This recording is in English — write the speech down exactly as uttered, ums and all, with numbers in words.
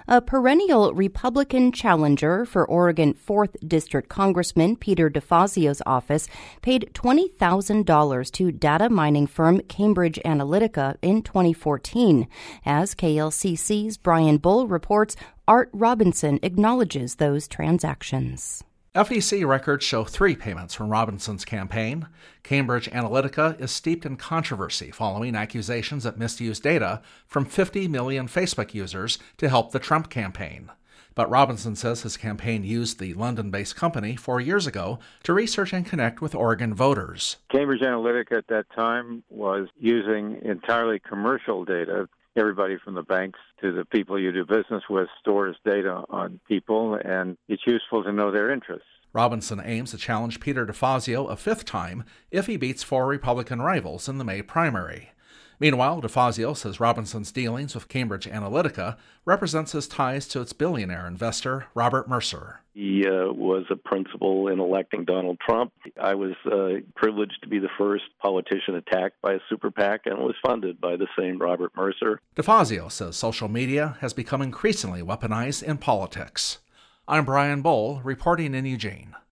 A perennial Republican challenger for Oregon fourth District Congressman Peter DeFazio's office paid twenty thousand dollars to data mining firm Cambridge Analytica in twenty fourteen. As K L C C's Brian Bull reports, Art Robinson acknowledges those transactions. F E C records show three payments from Robinson's campaign. Cambridge Analytica is steeped in controversy following accusations it misused data from fifty million Facebook users to help the Trump campaign. But Robinson says his campaign used the London-based company four years ago to research and connect with Oregon voters. Cambridge Analytica at that time was using entirely commercial data. Everybody from the banks to the people you do business with stores data on people, and it's useful to know their interests. Robinson aims to challenge Peter DeFazio a fifth time if he beats four Republican rivals in the May primary. Meanwhile, DeFazio says Robinson's dealings with Cambridge Analytica represents his ties to its billionaire investor, Robert Mercer. He uh, was a principal in electing Donald Trump. I was uh, privileged to be the first politician attacked by a super PAC, and was funded by the same Robert Mercer. DeFazio says social media has become increasingly weaponized in politics. I'm Brian Bull, reporting in Eugene.